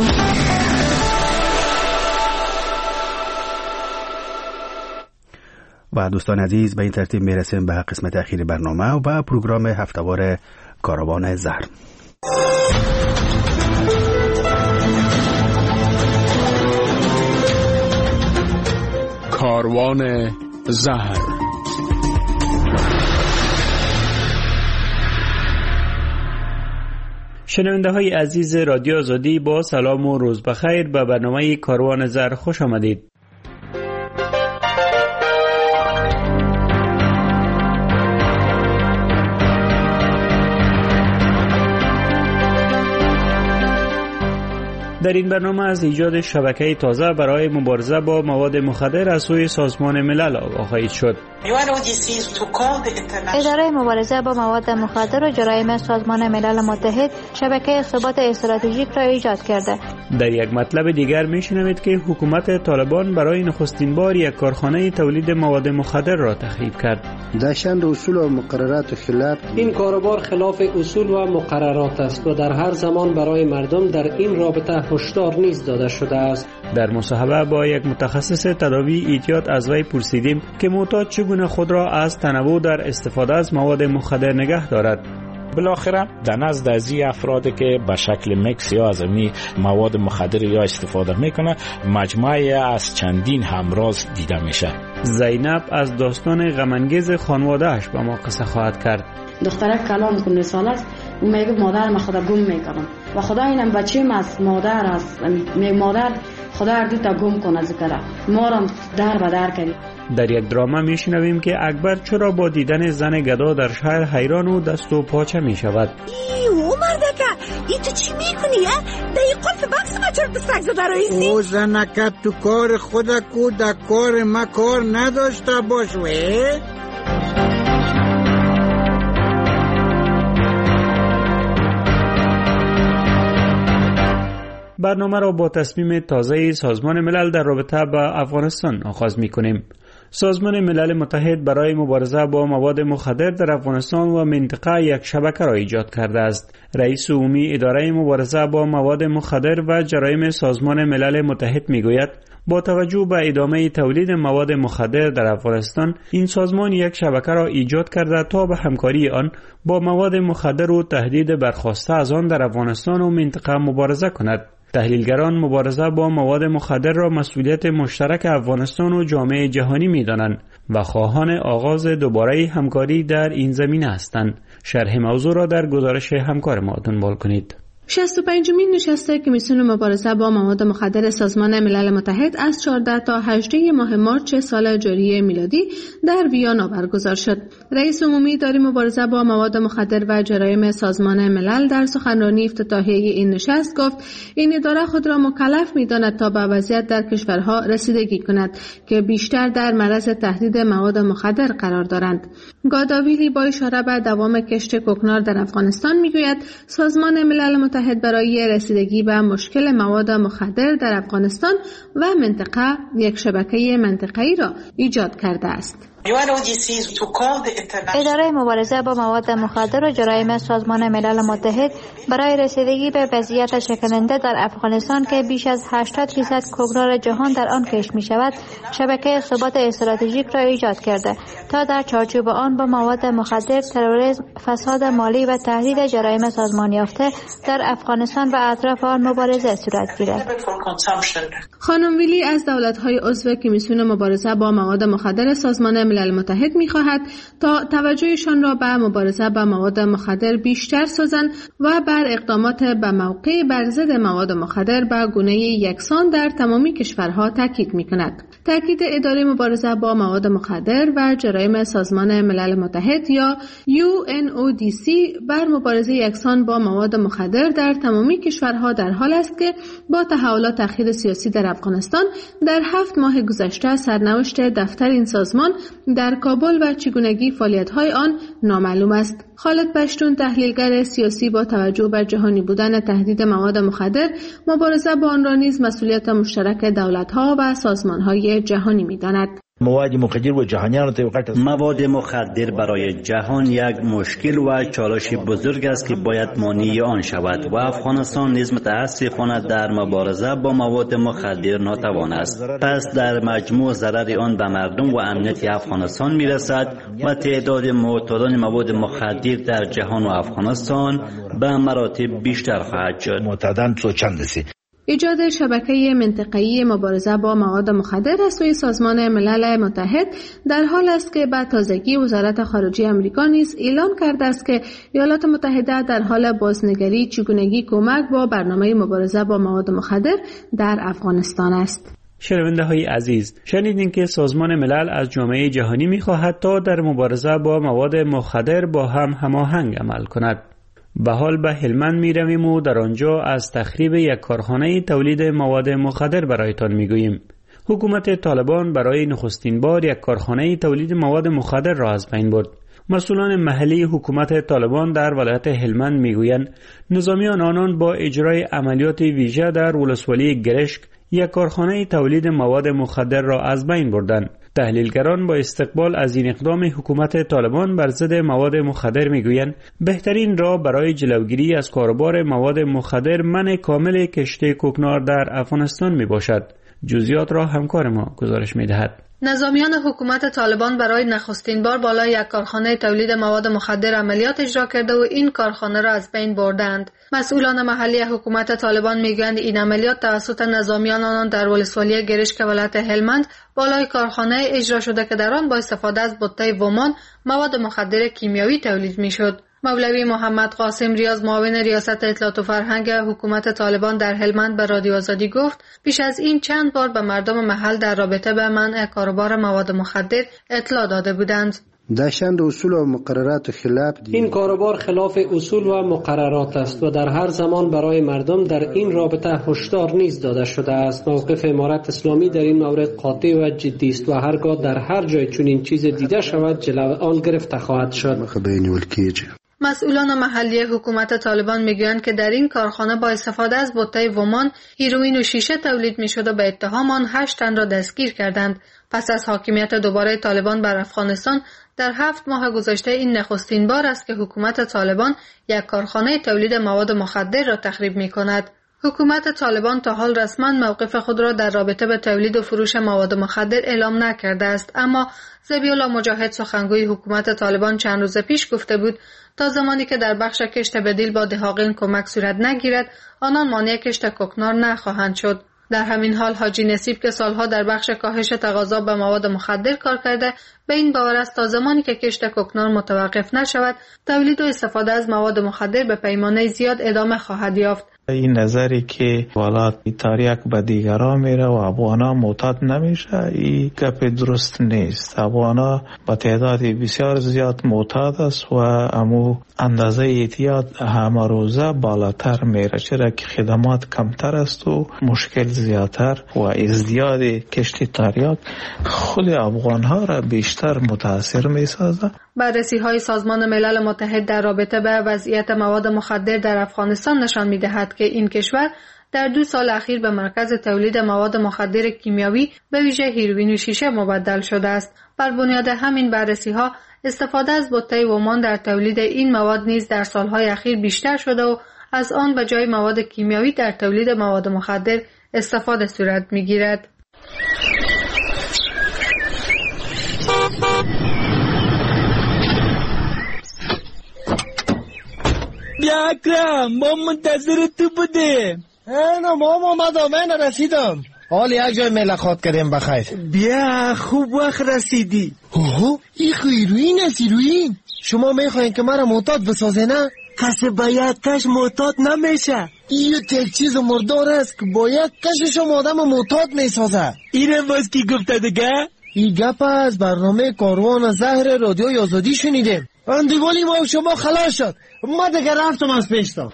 و دوستان عزیز به این ترتیب میرسیم به قسمت اخیر برنامه و به پروگرام هفته‌وار کاروان زهر. کاروان زهر. شنونده های عزیز رادیو آزادی، با سلام و روز بخیر به برنامه کاروان زهر خوش آمدید. در این برنامه از ایجاد شبکه تازه برای مبارزه با مواد مخدر از سوی سازمان ملل آگاه خواهید شد. اداره مبارزه با مواد مخدر و جرایم سازمان ملل متحد شبکه ثبات استراتژیک را ایجاد کرده. در یک مطلب دیگر میشنوید که حکومت طالبان برای نخستین بار یک کارخانه تولید مواد مخدر را تخریب کرد. داشتن اصول و مقررات خلاف این کاروبار خلاف اصول و مقررات است و در هر زمان برای مردم در این رابطه هشدار نیز داده شده است. در مصاحبه با یک متخصص تداوی ایتیاد از وی پرسیدیم که معتاد چگونه خود را از تنوع در استفاده از مواد مخدر نگه دارد. بالاخره در نزد از این افرادی که به شکل میکس یا از این مواد مخدر یا استفاده میکنه، مجموعه از چندین همراز دیده میشه. زینب از داستان غم‌انگیز خانواده‌اش با ما قصه خواهد کرد. دخترک کلام کنه سالت و میگه مادر ما خدا گم میکنم و خدا اینم بچه‌م است، مادر است، می مادر خدا هر دو تا گم کنه ذکر ما را در به در کردی. در یک دراما میشنویم که اکبر چرا با دیدن زن گدا در شهر حیران و دست و پاچه میشود. ایو مردکه ای تو چی میکنی؟ در این قلف بکس ما چرا دستک زده رایسی؟ او زنکت تو کار خودک و در کار ما کار نداشته باشوه. برنامه را با تصمیم تازه سازمان ملل در رابطه با افغانستان آغاز می‌کنیم. سازمان ملل متحد برای مبارزه با مواد مخدر در افغانستان و منطقه یک شبکه را ایجاد کرده است. رئیس عمومی اداره مبارزه با مواد مخدر و جرایم سازمان ملل متحد میگوید با توجه به ادامه تولید مواد مخدر در افغانستان، این سازمان یک شبکه را ایجاد کرده تا به همکاری آن با مواد مخدر و تهدید برخاسته از آن در افغانستان و منطقه مبارزه کند. تحلیلگران مبارزه با مواد مخدر را مسئولیت مشترک افغانستان و جامعه جهانی می‌دانند و خواهان آغاز دوباره همکاری در این زمینه هستند. شرح موضوع را در گزارش همکار ما دنبال کنید. شصت و پنجمین نشست کمیسیون مبارزه با مواد مخدر سازمان ملل متحد از چهارده تا هجده ماه مارچ سال جاری میلادی در ویانا برگزار شد. رئیس عمومی اداره مبارزه با مواد مخدر و جرایم سازمان ملل در سخنرانی افتتاحیه این نشست گفت این اداره خود را مکلف می‌داند تا به وضعیت در کشورها رسیدگی کند که بیشتر در معرض تهدید مواد مخدر قرار دارند. گاداویلی با اشاره به دوام کشت کوکنار در افغانستان میگوید سازمان ملل متحد برای رسیدگی به مشکل مواد مخدر در افغانستان و منطقه یک شبکه منطقه‌ای را ایجاد کرده است. اداره مبارزه با مواد مخدر و جرایم سازمان ملل متحد برای رسیدگی به وضعیت شکننده در افغانستان که بیش از هشتاد درصد کوکنار جهان در آن کشت می شود، شبکه ثبات استراتژیک را ایجاد کرده تا در چارچوب آن با مواد مخدر، تروریسم، فساد مالی و تهدید جرایم سازمان یافته در افغانستان و اطراف آن مبارزه صورت گیرد. خانم ویلی از دولت‌های عضو کمیسیون مبارزه با مواد مخدر سازمان ملل متحد می‌خواهد تا توجهشان را به مبارزه با مواد مخدر بیشتر سازند و بر اقدامات به موقع بر ضد مواد مخدر به گونه یکسان در تمامی کشورها تاکید می‌کند. تاکید اداره مبارزه با مواد مخدر و جرایم سازمان ملل متحد یا یو ان او دی سی بر مبارزه یکسان با مواد مخدر در تمامی کشورها در حال است که با تحولات اخیر سیاسی در افغانستان در هفت ماه گذشته سرنوشت دفتر این سازمان در کابل و چگونگی فعالیت‌های آن نامعلوم است. خالد پشتون تحلیلگر سیاسی با توجه به جهانی بودن تهدید مواد مخدر، مبارزه با آن را نیز مسئولیت مشترک دولت‌ها و سازمان‌های جهانی می‌داند. مواد مخدر و جهانیان مواد مخدر برای جهان یک مشکل و چالش بزرگ است که باید مانع آن شود و افغانستان نیز متاسفانه در مبارزه با مواد مخدر ناتوان است. پس در مجموع ضرر آن به مردم و امنیت افغانستان میرسد و تعداد معتادان مواد مخدر در جهان و افغانستان به مراتب بیشتر خواهد شد. معتادان تو چند است؟ ایجاد شبکه منطقه‌ای مبارزه با مواد مخدر از سوی سازمان ملل متحد در حال است که به تازگی وزارت خارجه آمریکا نیز اعلام کرده است که ایالات متحده در حال بازنگری چگونگی کمک با برنامه مبارزه با مواد مخدر در افغانستان است. شنونده های عزیز، شنیدین که سازمان ملل از جامعه جهانی می‌خواهد تا در مبارزه با مواد مخدر با هم هماهنگ عمل کند. به حال به هلمند می رویم و در آنجا از تخریب یک کارخانه تولید مواد مخدر برایتان می گوییم. حکومت طالبان برای نخستین بار یک کارخانه تولید مواد مخدر را از بین برد. مسئولان محلی حکومت طالبان در ولایت هلمند می گویند نظامیان آنان با اجرای عملیات ویژه در ولسوالی گرشک یک کارخانه تولید مواد مخدر را از بین بردند. تحلیلگران با استقبال از این اقدام حکومت طالبان بر ضد مواد مخدر میگویند بهترین راه برای جلوگیری از کاروبار مواد مخدر منع کامل کشت کوکنار در افغانستان می باشد. جزئیات را همکار ما گزارش می دهد. نظامیان حکومت طالبان برای نخستین بار بالای یک کارخانه تولید مواد مخدر عملیات اجرا کرده و این کارخانه را از بین بردند. مسئولان محلی حکومت طالبان میگویند این عملیات توسط نظامیان آنان در ولسوالی گرشک ولایت هلمند بالای کارخانه اجرا شده که در آن با استفاده از بطه ومان مواد مخدر کیمیایی تولید میشد. مولوی محمد قاسم ریاض معاون ریاست اطلاعات و فرهنگ حکومت طالبان در هلمند به رادیو آزادی گفت پیش از این چند بار به مردم محل در رابطه به منع کاروبار مواد مخدر اطلاع داده بودند. داشتند اصول و مقررات خلاف دی. این کاروبار خلاف اصول و مقررات است و در هر زمان برای مردم در این رابطه هشدار نیز داده شده است. موقف امارت اسلامی در این مورد قاطع و جدی است و هرگاه در هر جای چنین چیز دیده شود جلوی آن گرفته خواهد شد. مسئولان محلی حکومت طالبان میگویند که در این کارخانه با استفاده از بطه ومان هیروئین و شیشه تولید میشد و به اتهام آن هشت تن را دستگیر کردند. پس از حاکمیت دوباره طالبان بر افغانستان در هفت ماه گذشته این نخستین بار است که حکومت طالبان یک کارخانه تولید مواد مخدر را تخریب می کند. حکومت طالبان تا حال رسما موقف خود را در رابطه به تولید و فروش مواد مخدر اعلام نکرده است، اما ذبیح الله مجاهد سخنگوی حکومت طالبان چند روز پیش گفته بود تا زمانی که در بخش کشت بدیل با دهاقین کمک صورت نگیرد آنان مانع کشت کوکنار نخواهند شد. در همین حال حاجی نصیب که سالها در بخش کاهش تقاضا به مواد مخدر کار کرده به این باور است تا زمانی که کشت کوکنار متوقف نشود تولید و استفاده از مواد مخدر به پیمانه زیاد ادامه خواهد یافت. این نظری که والا تاریک به دیگران میره و افغانا معتاد نمیشه این گپ درست نیست. افغانا با تعداد بسیار زیاد معتاد است و امو اندازه اعتیاد همه روزه بالاتر میره، چرا که خدمات کمتر است و مشکل زیادتر و ازدیاد کشت تاریک خود افغان ها را بیشتر متاثر میسازه. بررسی های سازمان ملل متحد در رابطه به وضعیت مواد مخدر در افغانستان نشان می‌دهد که این کشور در دو سال اخیر به مرکز تولید مواد مخدر کیمیاوی به ویژه هیروئین و شیشه مبدل شده است. بر بنیاد همین بررسی ها استفاده از بطه ومان در تولید این مواد نیز در سالهای اخیر بیشتر شده و از آن به جای مواد کیمیاوی در تولید مواد مخدر استفاده صورت می‌گیرد. بیا اکرم، ما منتظر تو بودیم. اینا ما آمدم، من رسیدم. حال یک جای ملاقات کردیم بخیر. بیا خوب وقت رسیدی. اوه این هیروئین است، هیروئین. شما میخواین که مرا معتاد بسازه نه؟ کسی باید کش معتاد نمیشه. این یک چیز مردار است که باید کششم آدم معتاد میسازه. اینم باز کی گفته دیگه؟ این گپ از برنامه کاروان زهر رادیوی آزادی شنیدیم. اندیوالی ما و شما خلاص شد. ما دیگه رفتم از پیشتا.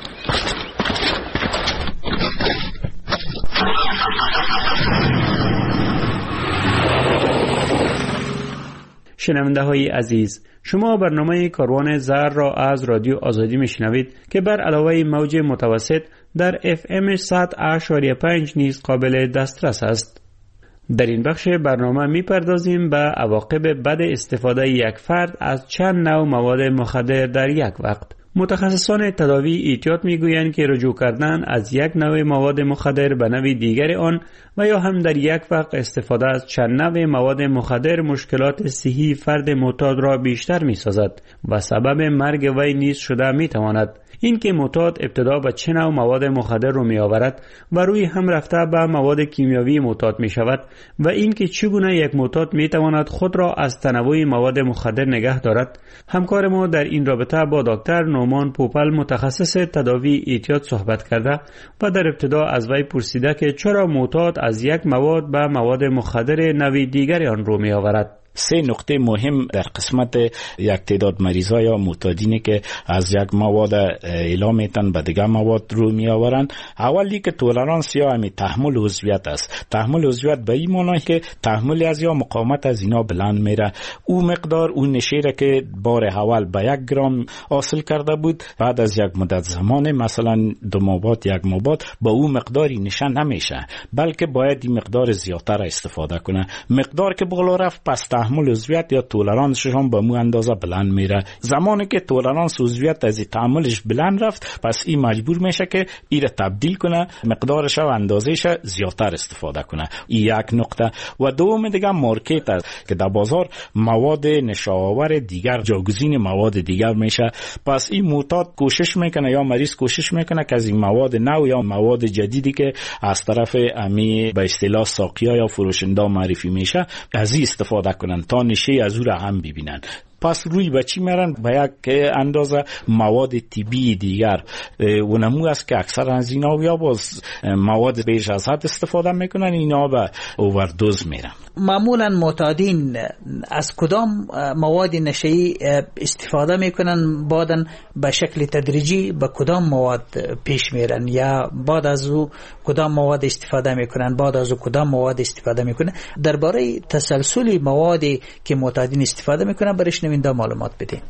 شنونده های عزیز، شما برنامه کاروان زهر را از رادیو آزادی میشنوید که بر علاوه موج متوسط در اف ام صد و اشاریه پنج نیز قابل دسترس است. در این بخش برنامه میپردازیم به عواقب بد استفاده یک فرد از چند نوع مواد مخدر در یک وقت. متخصصان تداوی احتیاط میگویند که رجوع کردن از یک نوع مواد مخدر به نوع دیگر آن و یا هم در یک وقت استفاده از چند نوع مواد مخدر مشکلات صحی فرد معتاد را بیشتر میسازد و سبب مرگ وی نیز شده میتواند. این که معتاد ابتدا به چه نوع مواد مخدر رو می آورد و روی هم رفته به مواد کیمیاوی معتاد می شود و این که چگونه یک معتاد می تواند خود را از تنوع مواد مخدر نگه دارد. همکار ما در این رابطه با دکتر نومان پوپل متخصص تداوی احتیاط صحبت کرده و در ابتدا از وی پرسیده که چرا معتاد از یک مواد به مواد مخدر نوع دیگر آن رو می آورد. سه نقطه مهم در قسمت یک تعداد مریضا یا معتادینی که از یک مواد اعلام میتن به دیگر مواد رو می آورند. اولی که تولرانس یا همی تحمل عضویت است. تحمل عضویت به این معنی که تحمل از یا مقاومت از اینا بلند میره. او مقدار اون نشیره که بار اول به یک گرم حاصل کرده بود بعد از یک مدت زمان مثلا دو ماه یک ماه بعد با او مقداری نشان نمیشه، بلکه باید این مقدار زیادتر استفاده کنه. مقدار که بالا رفت پس تحمل عضویت یا تولرانسش هم به مو اندازه بلند میره. زمانی که تولرانس عضویت از تحملش بلند رفت پس این مجبور میشه که این را تبدیل کنه، مقدارش و اندازهش زیادتر استفاده کنه. این یک نقطه. و دوم دیگه مارکت است که در بازار مواد نشاور دیگر جاگزین مواد دیگر میشه. پس این معتاد کوشش میکنه یا مریض کوشش میکنه که از این مواد نو یا مواد جدیدی که از طرف امی به اصطلاح ساقیا یا فروشنده معرفی میشه از این استفاده کنن تا نشه از او را هم ببینن. پس روی بچی میرن به یک اندازه مواد طبی دیگر و نمو است که اکثر از اینا یا باز مواد بیش از حد استفاده میکنن، اینا به اووردوز میرن. معمولا معتادین از کدام مواد نشئی استفاده میکنن، بعدن به شکل تدریجی به کدام مواد پیش میرن یا بعد از او کدام مواد استفاده میکنن، بعد از او کدام مواد استفاده میکنن؟ درباره تسلسل موادی که معتادین استفاده میکنن برش نوینده معلومات بدین.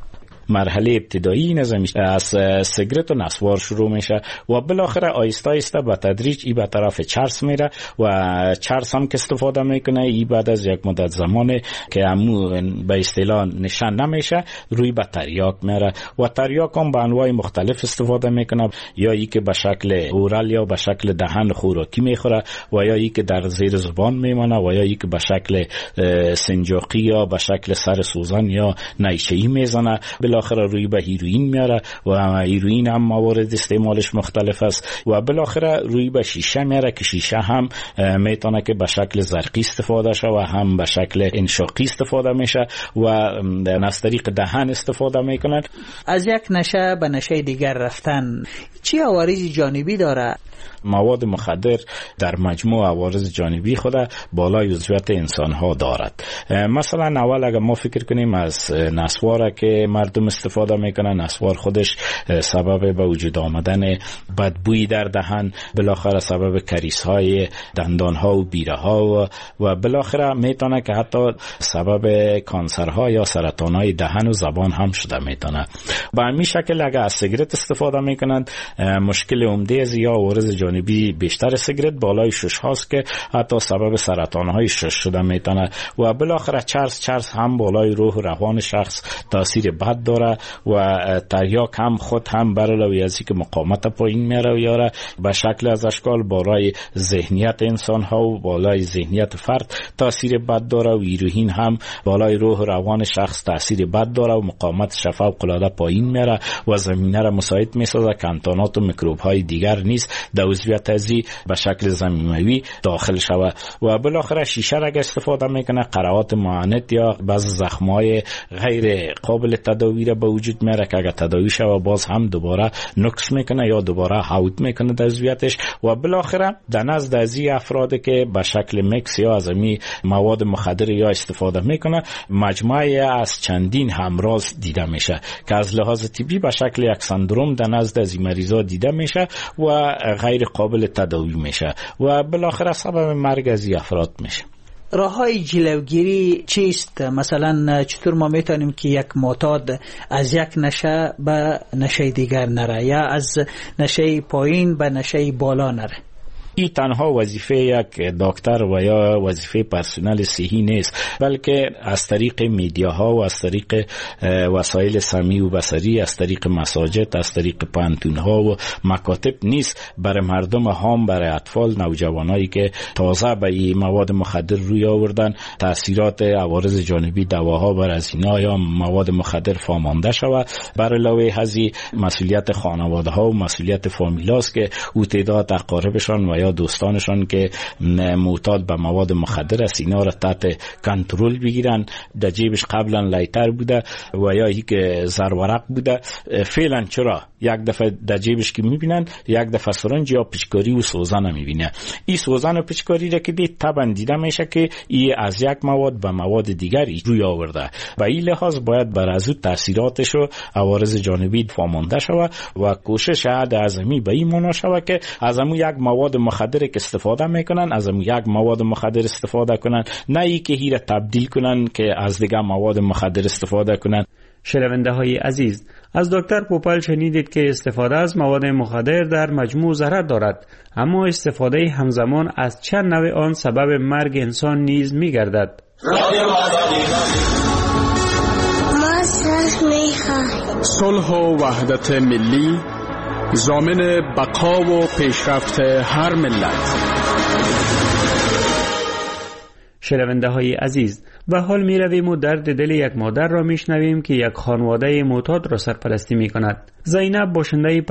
مرحله ابتدایی نظام از سیگرت و نسوار شروع میشه و بالاخره آیسته آیسته به تدریج ای به طرف چرس میره و چرس هم که استفاده میکنه ای بعد از یک مدت زمانه که امو به اصطلاح نشان نمیشه روی به تریاک میره و تریاک هم به انواع مختلف استفاده میکنه، یا ای که به شکل اورال یا به شکل دهن خوراکی میخوره و یا ای که در زیر زبان میمانه و یا ای که به شکل سنجاقی یا به شکل سر سوزن یا نیشه‌ای میزنه. بالاخره روی به هیروئین میاره و هیروئین هم موارد استعمالش مختلف است و بالاخره روی به شیشه میاره که شیشه هم میتونه که به شکل زرقی استفاده شه و هم به شکل انشاقی استفاده میشه و از طریق دهن استفاده میکنن. از یک نشه به نشه دیگر رفتن چی عوارض جانبی داره؟ مواد مخدر در مجموع عوارض جانبی خود بالای عضویت انسان ها دارد. مثلا اول اگر ما فکر کنیم از نسوار که مردم استفاده میکنن، نسوار خودش سبب به وجود آمدن بدبویی در دهن، بالاخره سبب کریس های دندان ها و بیره ها و, و بالاخره میتونه که حتی سبب کانسر ها یا سرطان های دهن و زبان هم شده میتونه. به همین شکل اگر از سیگرت استفاده میکنند مشکل عمده از یا عوارض جانبی بیشتر سیگرت بالای شش هاست که حتی سبب سرطان های شش شده میتونه و بالاخره چرس چرس هم بالای روح و روان شخص تاثیر بد داره و تریاک هم خود هم برعلاوه از اینکه مقاومت پایین میاره و یاره به شکل از اشکال بالای ذهنیت انسان ها و بالای ذهنیت فرد تاثیر بد داره و هیروئین هم بالای روح و روان شخص تاثیر بد داره و مقاومت فوق العاده پایین میاره و زمینه را مساعد میسازه که انتانات و میکروب های دیگر نیست در عضویت ازی به شکل زمینوی داخل شود و بالاخره شیشه را استفاده میکنه قرعات معاند یا بعض زخمای غیر قابل تداوی را به وجود میاره که اگر تداوی شود باز هم دوباره نقص میکنه یا دوباره حود میکنه در عضویتش و بالاخره در نزد ازی افرادی که به شکل میکس یا از می مواد مخدر یا استفاده میکنه مجموعه از چندین همراز دیده میشه که از لحاظ طبی به شکل یک سندروم در نزد از مریضا دیده میشه و غیر قابل تداوی میشه و بالاخره سبب مرگ از این افراد میشه. راههای جلوگیری چیست؟ مثلا چطور ما میتونیم که یک معتاد از یک نشه به نشه دیگر نره یا از نشه پایین به نشه بالا نره؟ این تنها وظیفه یک دکتر و یا وظیفه پرسنل صحی نیست، بلکه از طریق میدیاها و از طریق وسایل سمعی و بصری، از طریق مساجد، از طریق پانتونها و مکاتب نیست برای مردم هم، برای اطفال نوجوانایی که تازه به این مواد مخدر روی آوردن تاثیرات عوارض جانبی دواها بر از اینا یا مواد مخدر فامانده شود. برای علاوه از این مسئولیت خانواده ها و مسئولیت فامیلاست که او تعداد اقاربشان و یا دوستانشان که معتاد به مواد مخدر است اینا را تحت کنترل بگیرن. در جیبش قبلا لایتر بوده و یا ای که زرورق بوده، فعلا چرا یک دفعه در جیبش که میبینن یک دفعه سرنج یا پیچکاری و سوزن میبینه. این سوزن و پیچکاری را که دید طبعا دیده میشه که این از یک مواد به مواد دیگری روی آورده و این لحاظ باید بر از او تاثیراتش و عوارض جانبی فامانده شود و کوشش عهد اعظمی به این معنا شود که از همون یک مواد مخدر که استفاده میکنن از همون یک مواد مخدر استفاده کنن، نه ای که هی را تبدیل کنن که از دیگه مواد مخدر استفاده کنن. شنونده های عزیز، از دکتر پوپل شنیدید که استفاده از مواد مخدر در مجموع ضرر دارد، اما استفاده همزمان از چند نوع آن سبب مرگ انسان نیز می‌گردد. ما صلح می‌خواهیم. صلح و وحدت ملی ضامن بقا و پیشرفت هر ملت. شنونده های عزیز، به حال می رویم و درد دل یک مادر را می شنویم که یک خانواده معتاد را سرپرستی می کند. زینب باشنده